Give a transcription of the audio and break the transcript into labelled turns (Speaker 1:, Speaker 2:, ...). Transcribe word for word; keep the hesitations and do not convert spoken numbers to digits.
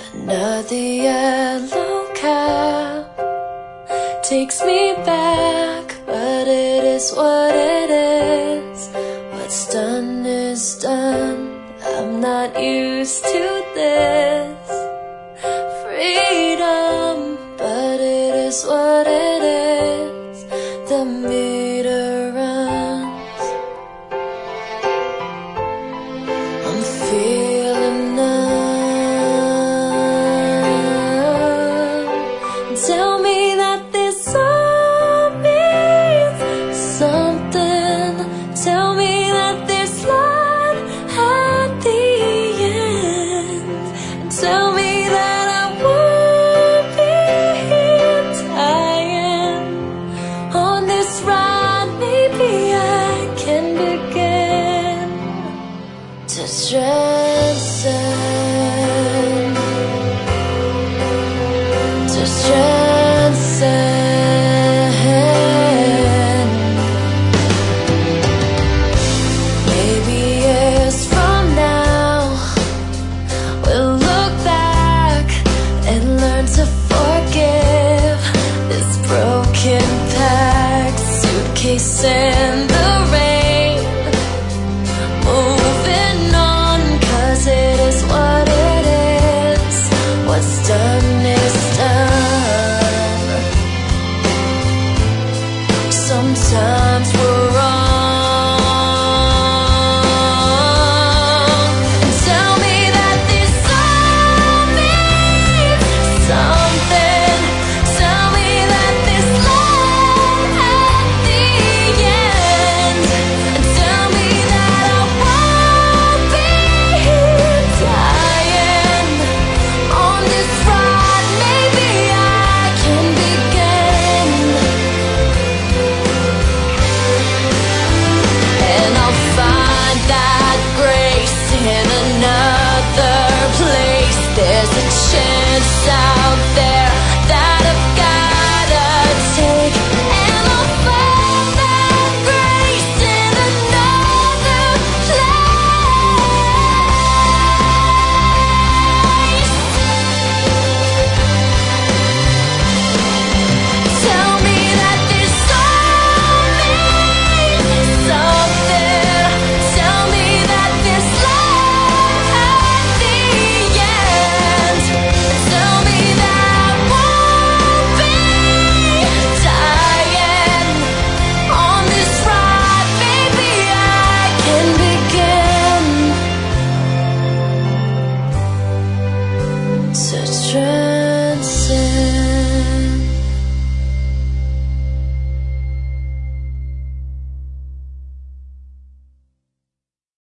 Speaker 1: Another yellow cab takes me back, but it is what it is. What's done is done. I'm not used to this freedom, but it is what it is. The meter runs. I'm feeling numb. Tell me that this all means something. Tell me that this line at the end. And tell me that I won't be dying on this ride. Maybe I can begin to transcend, to transcend. Maybe years from now we'll look back and learn to forgive this broken packed suitcase in the rain. Moving on, 'cause it is what it is. What's done is done. Sometimes we're wrong. And tell me that this all means something. Tell me that this line at the end. And tell me that I won't be dying on this ride. Maybe I can begin, and I'll find that grace in another place. There's a chance out there that I've gotta take, and I'll find that grace in another place. Tell me that this all means something. Tell me that this line at the end. Tell me that I won't be dying on this ride. Maybe I can begin to try.